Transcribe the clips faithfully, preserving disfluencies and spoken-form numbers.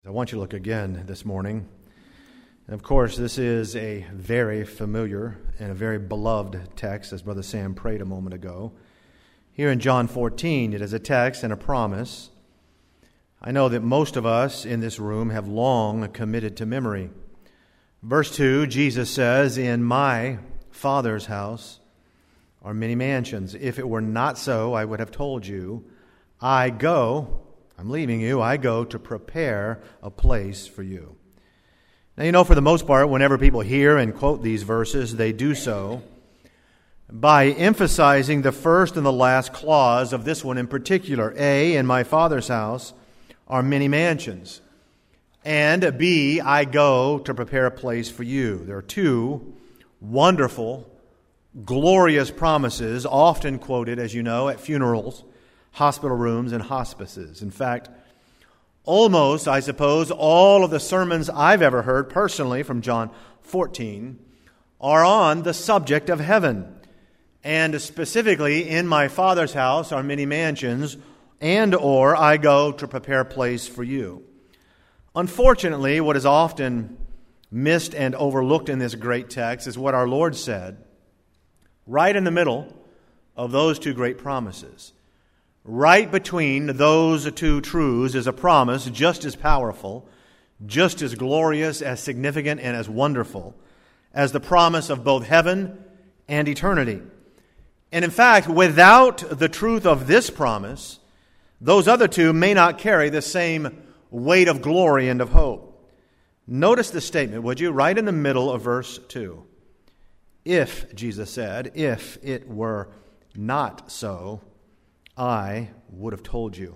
I want you to look again this morning. And of course, this is a very familiar and a very beloved text, as Brother Sam prayed a moment ago. Here in John fourteen, it is a text and a promise I know that most of us in this room have long committed to memory. Verse two, Jesus says, "In my Father's house are many mansions. If it were not so, I would have told you. I go, I'm leaving you, I go to prepare a place for you." Now, you know, for the most part, whenever people hear and quote these verses, they do so by emphasizing the first and the last clause of this one in particular. A, in my Father's house are many mansions. And B, I go to prepare a place for you. There are two wonderful, glorious promises, often quoted, as you know, at funerals, hospital rooms, and hospices. In fact, almost, I suppose, all of the sermons I've ever heard personally from John fourteen are on the subject of heaven. And specifically, in my Father's house are many mansions, and or I go to prepare a place for you. Unfortunately, what is often missed and overlooked in this great text is what our Lord said right in the middle of those two great promises. Right between those two truths is a promise just as powerful, just as glorious, as significant, and as wonderful as the promise of both heaven and eternity. And in fact, without the truth of this promise, those other two may not carry the same weight of glory and of hope. Notice the statement, would you? Right in the middle of verse two. If, Jesus said, if it were not so, I would have told you.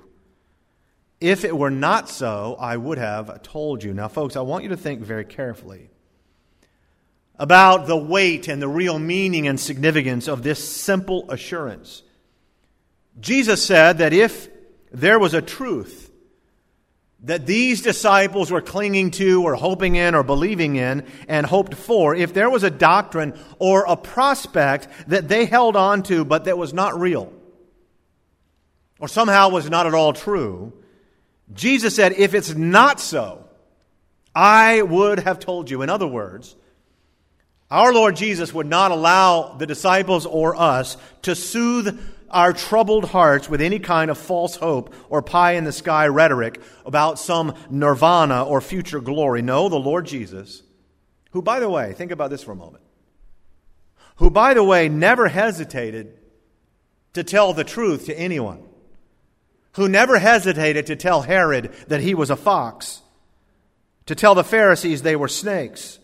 If it were not so, I would have told you. Now, folks, I want you to think very carefully about the weight and the real meaning and significance of this simple assurance. Jesus said that if there was a truth that these disciples were clinging to or hoping in or believing in and hoped for, if there was a doctrine or a prospect that they held on to but that was not real, or somehow was not at all true, Jesus said, if it's not so, I would have told you. In other words, our Lord Jesus would not allow the disciples or us to soothe our troubled hearts with any kind of false hope or pie-in-the-sky rhetoric about some nirvana or future glory. No, the Lord Jesus, who, by the way, think about this for a moment, who, by the way, never hesitated to tell the truth to anyone, who never hesitated to tell Herod that he was a fox, to tell the Pharisees they were snakes,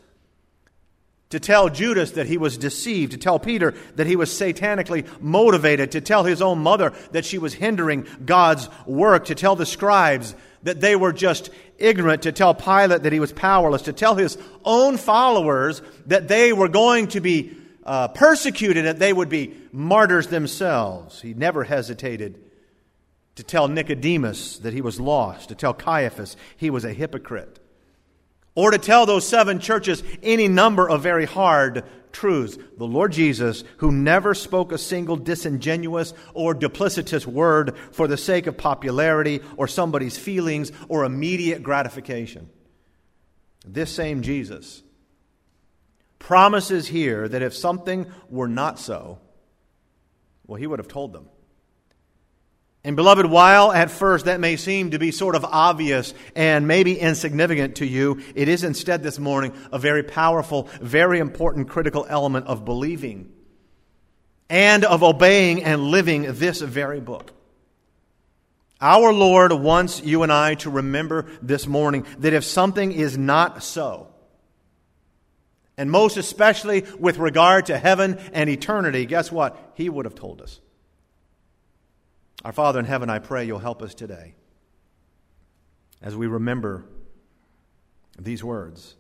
to tell Judas that he was deceived, to tell Peter that he was satanically motivated, to tell his own mother that she was hindering God's work, to tell the scribes that they were just ignorant, to tell Pilate that he was powerless, to tell his own followers that they were going to be uh, persecuted, that they would be martyrs themselves. He never hesitated to tell Nicodemus that he was lost, to tell Caiaphas he was a hypocrite, or to tell those seven churches any number of very hard truths. The Lord Jesus, who never spoke a single disingenuous or duplicitous word for the sake of popularity or somebody's feelings or immediate gratification. This same Jesus promises here that if something were not so, well, he would have told them. And beloved, while at first that may seem to be sort of obvious and maybe insignificant to you, it is instead this morning a very powerful, very important, critical element of believing and of obeying and living this very book. Our Lord wants you and I to remember this morning that if something is not so, and most especially with regard to heaven and eternity, guess what? He would have told us. Our Father in heaven, I pray you'll help us today as we remember these words.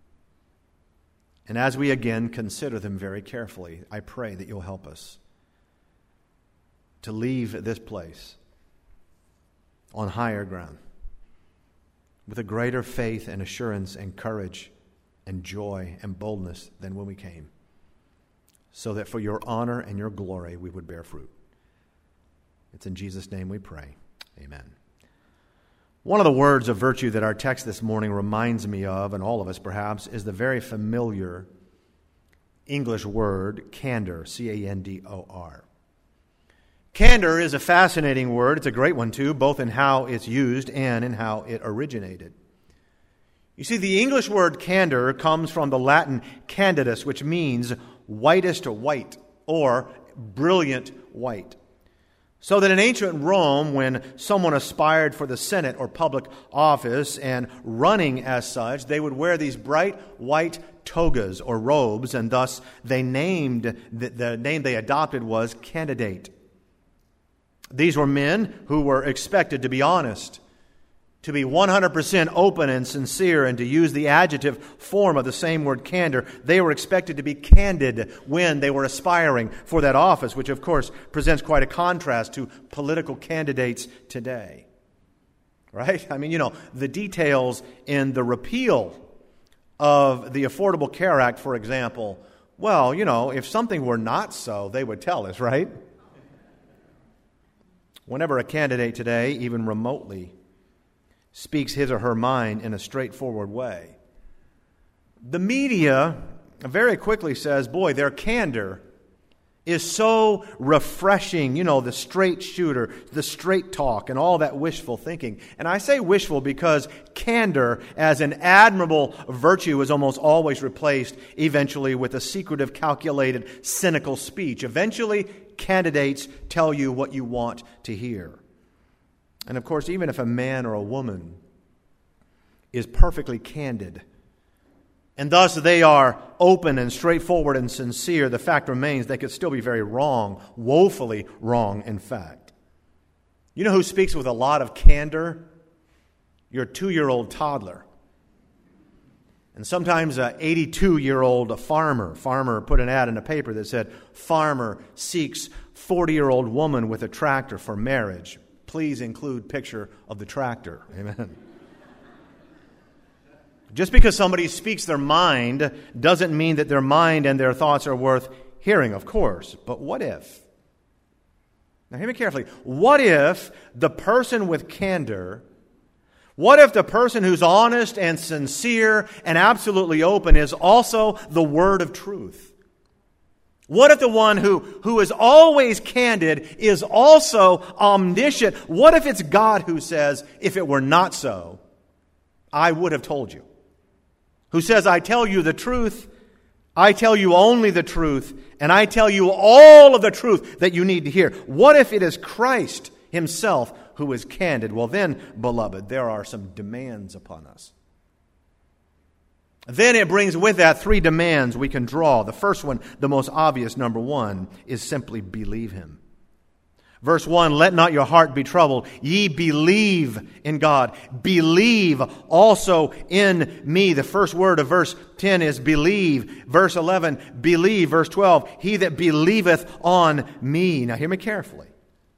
And as we again consider them very carefully, I pray that you'll help us to leave this place on higher ground with a greater faith and assurance and courage and joy and boldness than when we came, so that for your honor and your glory we would bear fruit. It's in Jesus' name we pray. Amen. One of the words of virtue that our text this morning reminds me of, and all of us perhaps, is the very familiar English word candor, C A N D O R. Candor is a fascinating word. It's a great one too, both in how it's used and in how it originated. You see, the English word candor comes from the Latin candidus, which means whitest white or brilliant white. So that in ancient Rome, when someone aspired for the Senate or public office and running as such, they would wear these bright white togas or robes, and thus they named, the, the name they adopted was candidate. These were men who were expected to be honest, to be one hundred percent open and sincere, and to use the adjective form of the same word candor. They were expected to be candid when they were aspiring for that office, which of course presents quite a contrast to political candidates today. Right? I mean, you know, the details in the repeal of the Affordable Care Act, for example, well, you know, if something were not so, they would tell us, right? Whenever a candidate today, even remotely, speaks his or her mind in a straightforward way, the media very quickly says, boy, their candor is so refreshing, you know, the straight shooter, the straight talk, and all that wishful thinking. And I say wishful because candor as an admirable virtue is almost always replaced eventually with a secretive, calculated, cynical speech. Eventually, candidates tell you what you want to hear. And of course, even if a man or a woman is perfectly candid, and thus they are open and straightforward and sincere, the fact remains they could still be very wrong, woefully wrong, in fact. You know who speaks with a lot of candor? Your two-year-old toddler. And sometimes an eighty-two-year-old farmer. Farmer put an ad in the paper that said, farmer seeks forty-year-old woman with a tractor for marriage. Please include picture of the tractor. Amen. Just because somebody speaks their mind doesn't mean that their mind and their thoughts are worth hearing, of course. But what if? Now hear me carefully. What if the person with candor, what if the person who's honest and sincere and absolutely open is also the word of truth? What if the one who, who is always candid is also omniscient? What if it's God who says, if it were not so, I would have told you? Who says, I tell you the truth, I tell you only the truth, and I tell you all of the truth that you need to hear. What if it is Christ himself who is candid? Well then, beloved, there are some demands upon us. Then it brings with that three demands we can draw. The first one, the most obvious, number one, is simply believe him. Verse one, let not your heart be troubled. Ye believe in God. Believe also in me. The first word of verse ten is believe. Verse eleven, believe. Verse twelve, he that believeth on me. Now hear me carefully.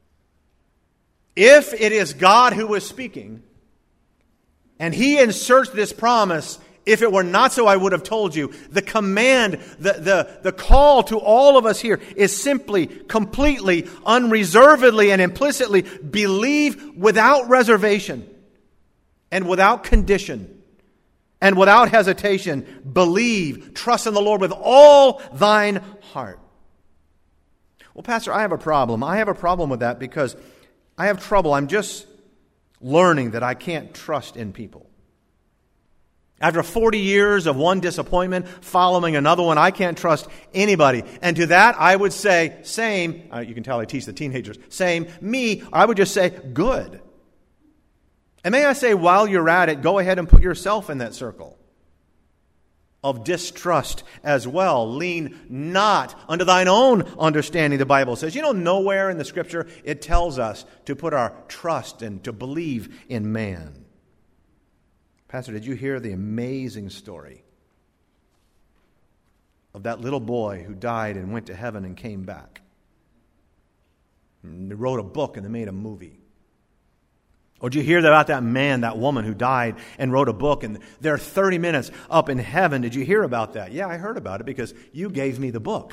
If it is God who is speaking, and he inserts this promise, if it were not so, I would have told you. The command, the, the, the call to all of us here is simply, completely, unreservedly, and implicitly believe without reservation and without condition and without hesitation. Believe, trust in the Lord with all thine heart. Well, Pastor, I have a problem. I have a problem with that because I have trouble. I'm just learning that I can't trust in people. After forty years of one disappointment following another one, I can't trust anybody. And to that, I would say, same. Uh, you can tell I teach the teenagers. Same. Me, I would just say, good. And may I say, while you're at it, go ahead and put yourself in that circle of distrust as well. Lean not unto thine own understanding, the Bible says. You know, nowhere in the Scripture it tells us to put our trust and to believe in man. Pastor, did you hear the amazing story of that little boy who died and went to heaven and came back? And they wrote a book and they made a movie. Or did you hear about that man, that woman who died and wrote a book and they're thirty minutes up in heaven? Did you hear about that? Yeah, I heard about it because you gave me the book.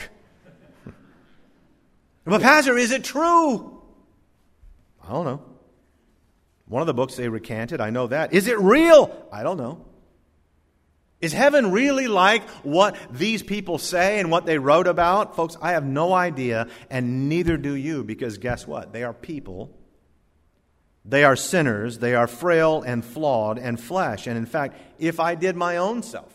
But Pastor, is it true? I don't know. One of the books they recanted, I know that. Is it real? I don't know. Is heaven really like what these people say and what they wrote about? Folks, I have no idea, and neither do you, because guess what? They are people. They are sinners. They are frail and flawed and flesh. And in fact, if I did my own self,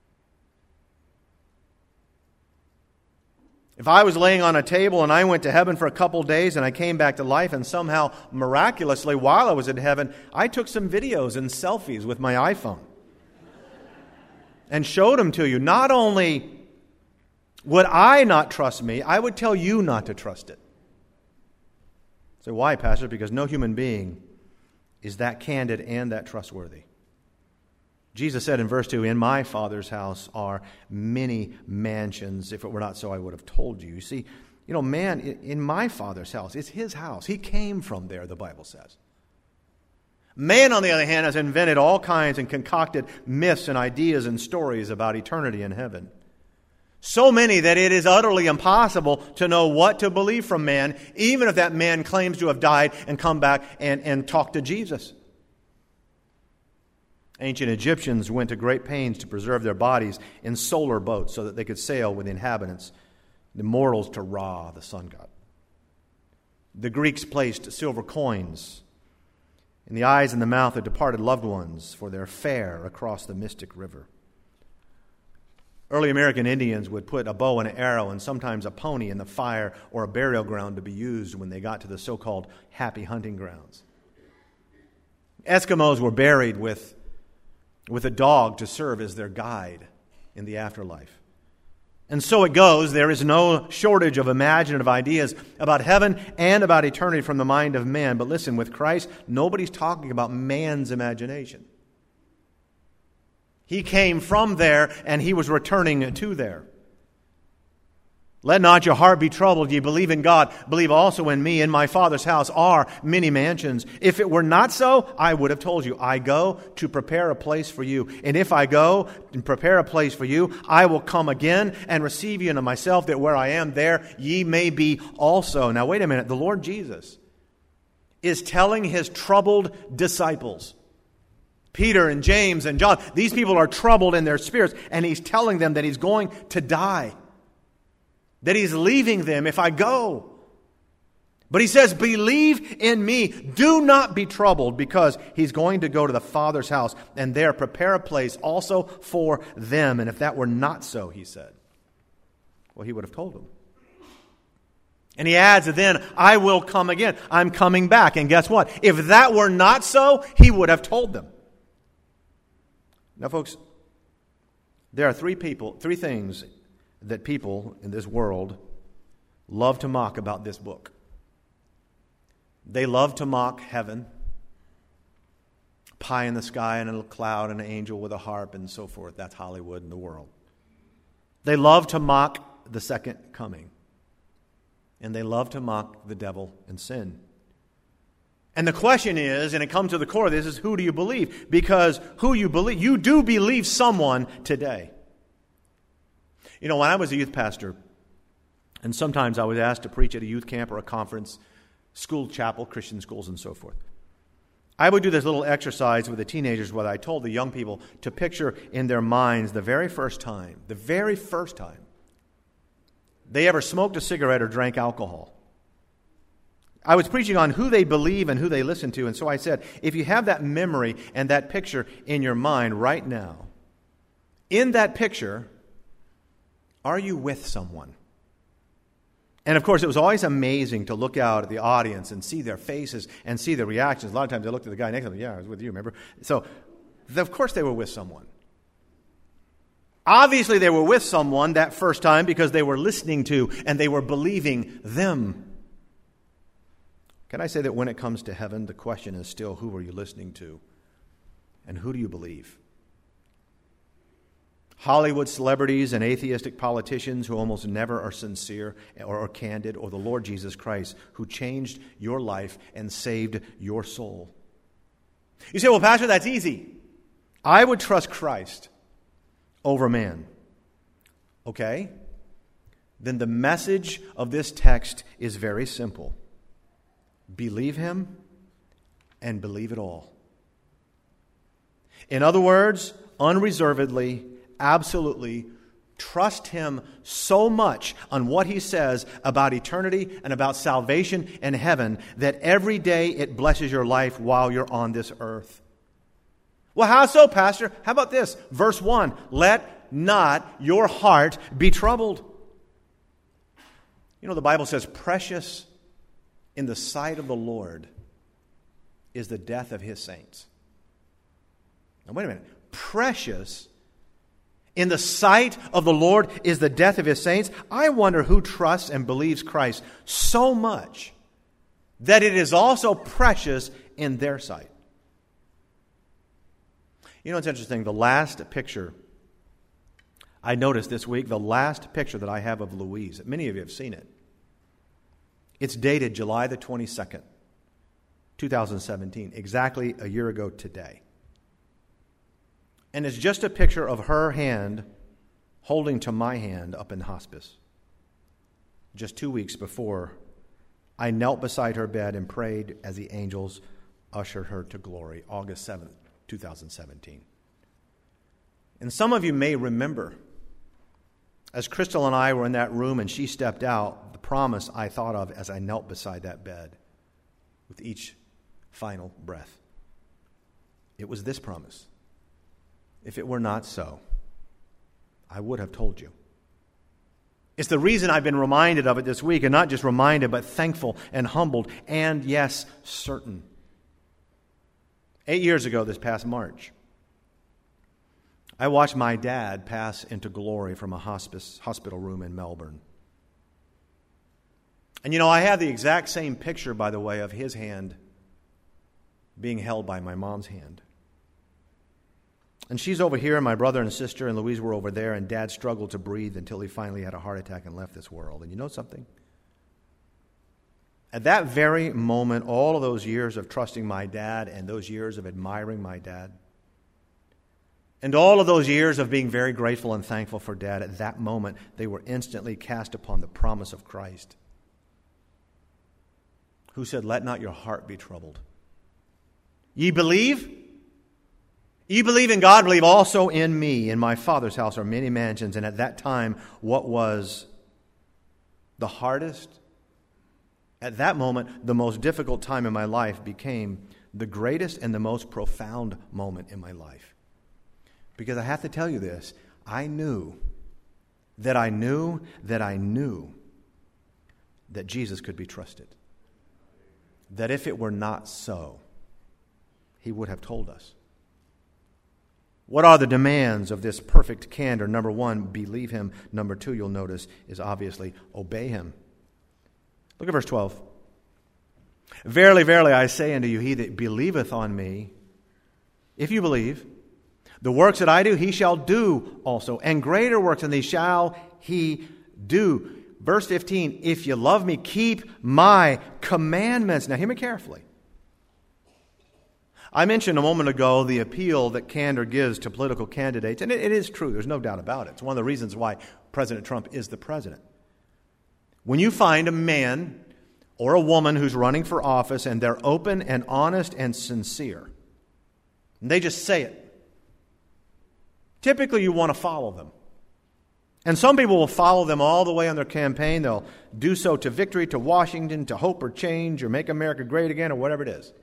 if I was laying on a table and I went to heaven for a couple days and I came back to life and somehow, miraculously, while I was in heaven, I took some videos and selfies with my iPhone and showed them to you, not only would I not trust me, I would tell you not to trust it. So why, Pastor? Because no human being is that candid and that trustworthy. Jesus said in verse two, in my Father's house are many mansions. If it were not so, I would have told you. You see, you know, man, in my Father's house, it's his house. He came from there, the Bible says. Man, on the other hand, has invented all kinds and concocted myths and ideas and stories about eternity in heaven. So many that it is utterly impossible to know what to believe from man, even if that man claims to have died and come back and, and talk to Jesus. Ancient Egyptians went to great pains to preserve their bodies in solar boats so that they could sail with the inhabitants, the mortals, to Ra, the sun god. The Greeks placed silver coins in the eyes and the mouth of departed loved ones for their fare across the mystic river. Early American Indians would put a bow and an arrow and sometimes a pony in the fire or a burial ground to be used when they got to the so-called happy hunting grounds. Eskimos were buried with, with a dog to serve as their guide in the afterlife. And so it goes, there is no shortage of imaginative ideas about heaven and about eternity from the mind of man. But listen, with Christ, nobody's talking about man's imagination. He came from there, and he was returning to there. Let not your heart be troubled. Ye believe in God. Believe also in me. In my Father's house are many mansions. If it were not so, I would have told you. I go to prepare a place for you. And if I go and prepare a place for you, I will come again and receive you unto myself, that where I am, there ye may be also. Now wait a minute. The Lord Jesus is telling his troubled disciples, Peter and James and John, these people are troubled in their spirits, and he's telling them that he's going to die. That he's leaving them if I go. But he says, believe in me. Do not be troubled, because he's going to go to the Father's house and there prepare a place also for them. And if that were not so, he said, well, he would have told them. And he adds, then I will come again. I'm coming back. And guess what? If that were not so, he would have told them. Now, folks, there are three people, three things that people in this world love to mock about this book. They love to mock heaven, pie in the sky and a little cloud and an angel with a harp and so forth. That's Hollywood and the world. They love to mock the second coming. And they love to mock the devil and sin. And the question is, and it comes to the core of this, is who do you believe? Because who you believe, you do believe someone today. You know, when I was a youth pastor, and sometimes I was asked to preach at a youth camp or a conference, school chapel, Christian schools, and so forth, I would do this little exercise with the teenagers where I told the young people to picture in their minds the very first time, the very first time they ever smoked a cigarette or drank alcohol. I was preaching on who they believe and who they listen to, and so I said, if you have that memory and that picture in your mind right now, in that picture, are you with someone? And of course, it was always amazing to look out at the audience and see their faces and see their reactions. A lot of times I looked at the guy next to them, yeah, I was with you, remember? So, of course they were with someone. Obviously they were with someone that first time because they were listening to and they were believing them. Can I say that when it comes to heaven, the question is still, who are you listening to? And who do you believe? Hollywood celebrities and atheistic politicians who almost never are sincere or are candid, or the Lord Jesus Christ who changed your life and saved your soul. You say, well, Pastor, that's easy. I would trust Christ over man. Okay? Then the message of this text is very simple. Believe him and believe it all. In other words, unreservedly, absolutely, trust Him so much on what He says about eternity and about salvation and heaven that every day it blesses your life while you're on this earth. Well, how so, Pastor? How about this? Verse one, let not your heart be troubled. You know, the Bible says, precious in the sight of the Lord is the death of His saints. Now, wait a minute. Precious in the sight of the Lord is the death of His saints. I wonder who trusts and believes Christ so much that it is also precious in their sight. You know, it's interesting. The last picture I noticed this week, the last picture that I have of Louise, many of you have seen it. It's dated July the twenty-second, twenty seventeen, exactly a year ago today. And it's just a picture of her hand holding to my hand up in hospice. Just two weeks before, I knelt beside her bed and prayed as the angels ushered her to glory, August seventh, twenty seventeen. And some of you may remember, as Crystal and I were in that room and she stepped out, the promise I thought of as I knelt beside that bed with each final breath. It was this promise. If it were not so, I would have told you. It's the reason I've been reminded of it this week, and not just reminded, but thankful and humbled, and yes, certain. Eight years ago, this past March, I watched my dad pass into glory from a hospice hospital room in Melbourne. And you know, I have the exact same picture, by the way, of his hand being held by my mom's hand. And she's over here, and my brother and sister and Louise were over there, and Dad struggled to breathe until he finally had a heart attack and left this world. And you know something? At that very moment, all of those years of trusting my dad and those years of admiring my dad, and all of those years of being very grateful and thankful for Dad, at that moment, they were instantly cast upon the promise of Christ, who said, let not your heart be troubled. Ye believe? Ye believe in God, believe also in me. In my Father's house are many mansions. And at that time, what was the hardest? At that moment, the most difficult time in my life became the greatest and the most profound moment in my life. Because I have to tell you this, I knew that I knew that I knew that Jesus could be trusted. That if it were not so, He would have told us. What are the demands of this perfect candor? Number one, believe Him. Number two, you'll notice, is obviously obey Him. Look at verse twelve. Verily, verily, I say unto you, he that believeth on me, if you believe, the works that I do, he shall do also. And greater works than these shall he do. Verse fifteen, if you love me, keep my commandments. Now hear me carefully. I mentioned a moment ago the appeal that candor gives to political candidates, and it, it is true. There's no doubt about it. It's one of the reasons why President Trump is the president. When you find a man or a woman who's running for office and they're open and honest and sincere, and they just say it, typically you want to follow them. And some people will follow them all the way on their campaign. They'll do so to victory, to Washington, to hope or change, or make America great again, or whatever it is.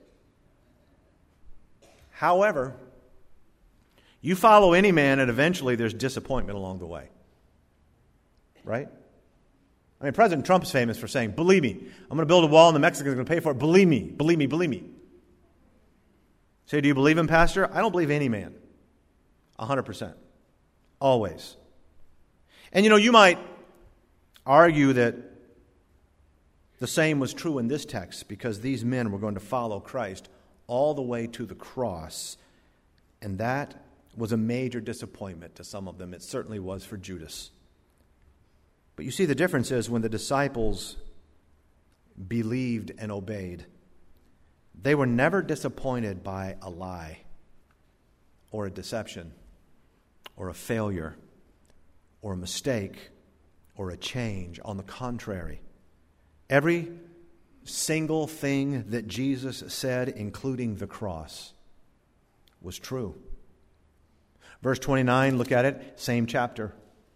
However, you follow any man and eventually there's disappointment along the way. Right? I mean, President Trump is famous for saying, believe me, I'm going to build a wall and the Mexicans are going to pay for it. Believe me, believe me, believe me. Say, do you believe him, Pastor? I don't believe any man. A hundred percent. Always. And you know, you might argue that the same was true in this text because these men were going to follow Christ all the way to the cross. And that was a major disappointment to some of them. It certainly was for Judas. But you see, the difference is when the disciples believed and obeyed, they were never disappointed by a lie or a deception or a failure or a mistake or a change. On the contrary, every single thing that Jesus said, including the cross, was true. Verse twenty-nine, look at it, same chapter.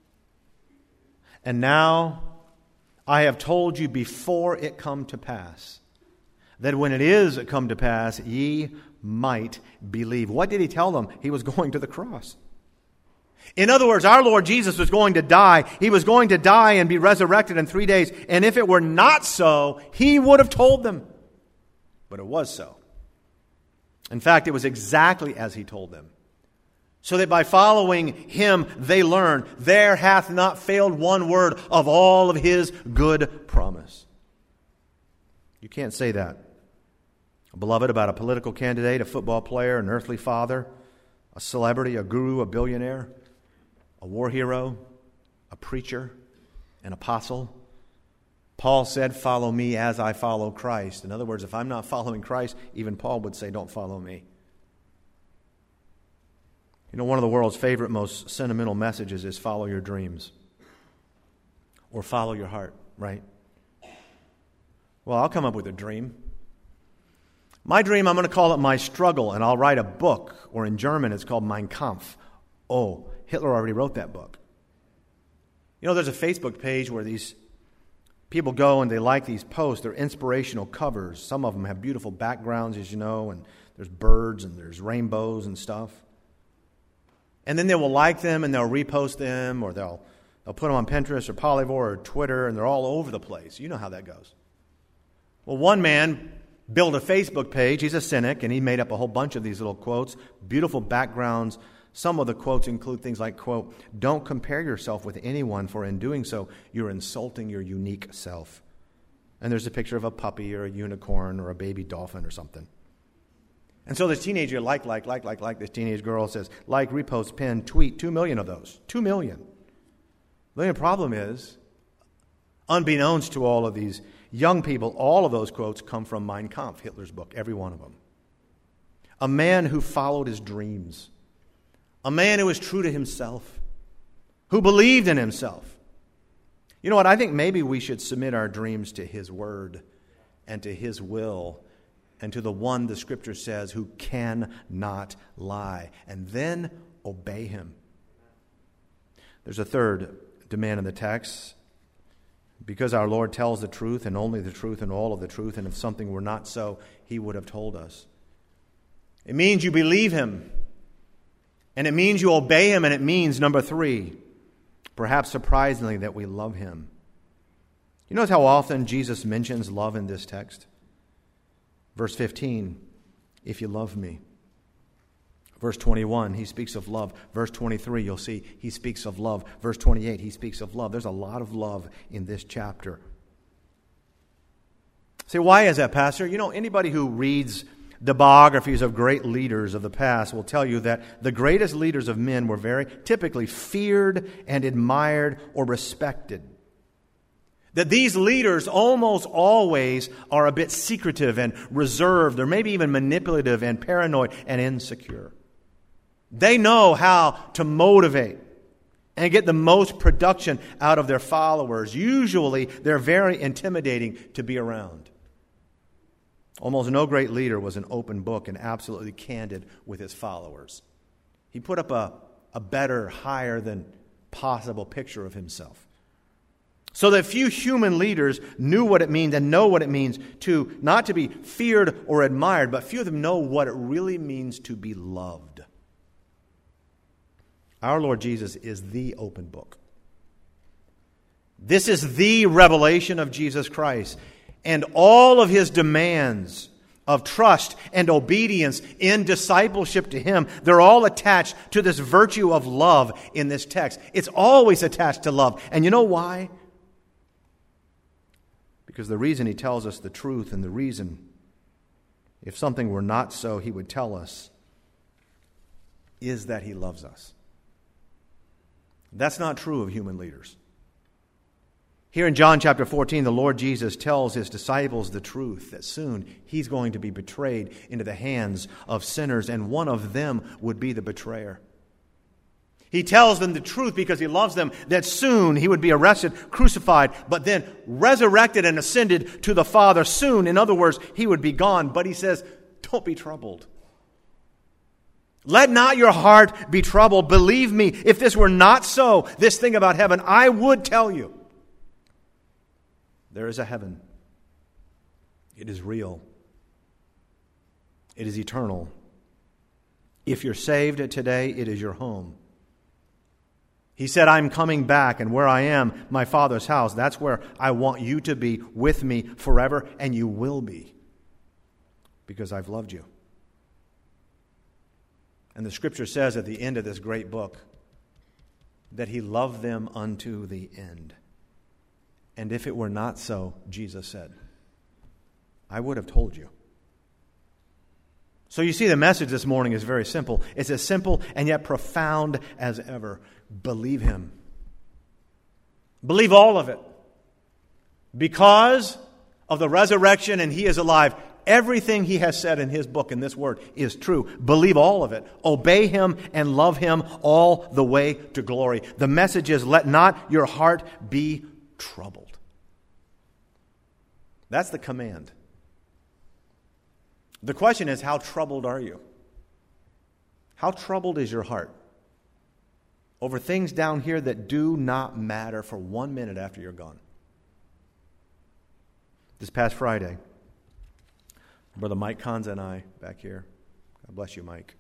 And now I have told you before it come to pass, that when it is come to pass, ye might believe. What did he tell them? He was going to the cross. In other words, our Lord Jesus was going to die. He was going to die and be resurrected in three days. And if it were not so, he would have told them. But it was so. In fact, it was exactly as he told them. So that by following him, they learn, there hath not failed one word of all of his good promise. You can't say that, beloved, about a political candidate, a football player, an earthly father, a celebrity, a guru, a billionaire, a war hero, a preacher, an apostle. Paul said, follow me as I follow Christ. In other words, if I'm not following Christ, even Paul would say, don't follow me. You know, one of the world's favorite, most sentimental messages is follow your dreams. Or follow your heart, right? Well, I'll come up with a dream. My dream, I'm going to call it my struggle, and I'll write a book, or in German it's called Mein Kampf. Oh, Hitler already wrote that book. You know, there's a Facebook page where these people go and they like these posts. They're inspirational covers. Some of them have beautiful backgrounds, as you know, and there's birds and there's rainbows and stuff. And then they will like them and they'll repost them, or they'll they'll put them on Pinterest or Polyvore or Twitter, and they're all over the place. You know how that goes. Well, one man built a Facebook page. He's a cynic, and he made up a whole bunch of these little quotes, beautiful backgrounds. Some of the quotes include things like, quote, don't compare yourself with anyone, for in doing so, you're insulting your unique self. And there's a picture of a puppy or a unicorn or a baby dolphin or something. And so this teenager, like, like, like, like, like, this teenage girl says, like, repost, pin, tweet, two million of those. Two million. The only problem is, unbeknownst to all of these young people, all of those quotes come from Mein Kampf, Hitler's book, every one of them. A man who followed his dreams. A man who was true to himself. Who believed in himself. You know what? I think maybe we should submit our dreams to his word and to his will and to the one the Scripture says who cannot lie. And then obey him. There's a third demand in the text. Because our Lord tells the truth and only the truth and all of the truth, and if something were not so, he would have told us. It means you believe him. And it means you obey him, and it means, number three, perhaps surprisingly, that we love him. You notice how often Jesus mentions love in this text? Verse fifteen, if you love me. Verse twenty-one, he speaks of love. Verse twenty-three, you'll see he speaks of love. Verse twenty-eight, he speaks of love. There's a lot of love in this chapter. Say, why is that, Pastor? You know, anybody who reads the biographies of great leaders of the past will tell you that the greatest leaders of men were very typically feared and admired or respected. That these leaders almost always are a bit secretive and reserved, or maybe even manipulative and paranoid and insecure. They know how to motivate and get the most production out of their followers. Usually, they're very intimidating to be around. Almost no great leader was an open book and absolutely candid with his followers. He put up a, a better, higher than possible picture of himself. So that few human leaders knew what it means and know what it means to not to be feared or admired, but few of them know what it really means to be loved. Our Lord Jesus is the open book. This is the revelation of Jesus Christ. And all of his demands of trust and obedience in discipleship to him, they're all attached to this virtue of love in this text. It's always attached to love. And you know why? Because the reason he tells us the truth, and the reason, if something were not so, he would tell us, is that he loves us. That's not true of human leaders. Here in John chapter fourteen, the Lord Jesus tells his disciples the truth, that soon he's going to be betrayed into the hands of sinners, and one of them would be the betrayer. He tells them the truth because he loves them, that soon he would be arrested, crucified, but then resurrected and ascended to the Father soon. In other words, he would be gone. But he says, don't be troubled. Let not your heart be troubled. Believe me, if this were not so, this thing about heaven, I would tell you. There is a heaven. It is real. It is eternal. If you're saved today, it is your home. He said, I'm coming back, and where I am, my Father's house, that's where I want you to be with me forever, and you will be, because I've loved you. And the Scripture says at the end of this great book that he loved them unto the end. And if it were not so, Jesus said, I would have told you. So you see, the message this morning is very simple. It's as simple and yet profound as ever. Believe him. Believe all of it. Because of the resurrection and he is alive, everything he has said in his book, in this word, is true. Believe all of it. Obey him and love him all the way to glory. The message is, let not your heart be troubled. That's the command. The question is, how troubled are you? How troubled is your heart over things down here that do not matter for one minute after you're gone? This past Friday, Brother Mike Kanza and I, back here, God bless you, Mike,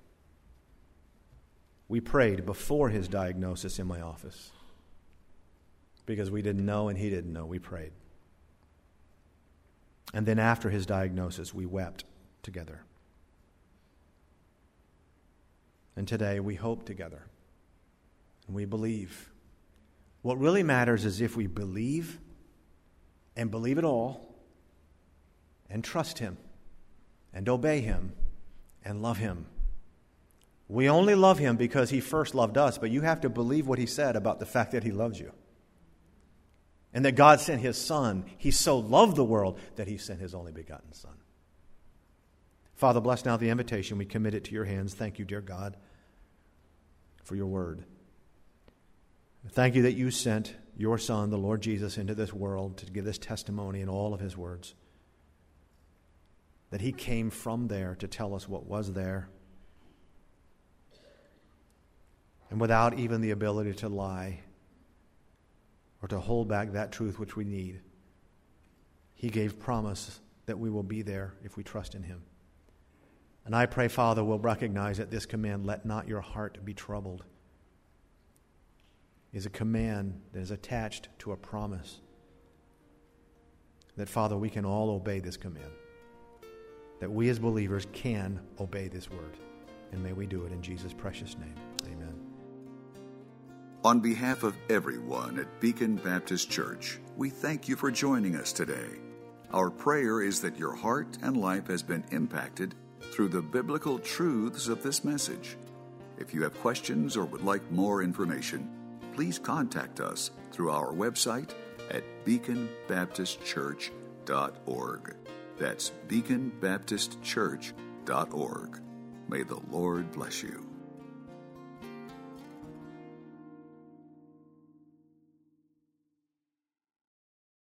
we prayed before his diagnosis in my office. Because we didn't know and he didn't know, we prayed. And then after his diagnosis, we wept together. And today we hope together. And we believe. What really matters is if we believe and believe it all and trust him and obey him and love him. We only love him because he first loved us, but you have to believe what he said about the fact that he loves you. And that God sent his Son. He so loved the world that he sent his only begotten Son. Father, bless now the invitation. We commit it to your hands. Thank you, dear God, for your word. Thank you that you sent your Son, the Lord Jesus, into this world to give this testimony in all of his words. That he came from there to tell us what was there. And without even the ability to lie or to hold back that truth which we need, he gave promise that we will be there if we trust in him. And I pray, Father, we'll recognize that this command, let not your heart be troubled, is a command that is attached to a promise. That, Father, we can all obey this command. That we as believers can obey this word. And may we do it in Jesus' precious name. Amen. On behalf of everyone at Beacon Baptist Church, we thank you for joining us today. Our prayer is that your heart and life has been impacted through the biblical truths of this message. If you have questions or would like more information, please contact us through our website at beacon baptist church dot org. That's beacon baptist church dot org. May the Lord bless you.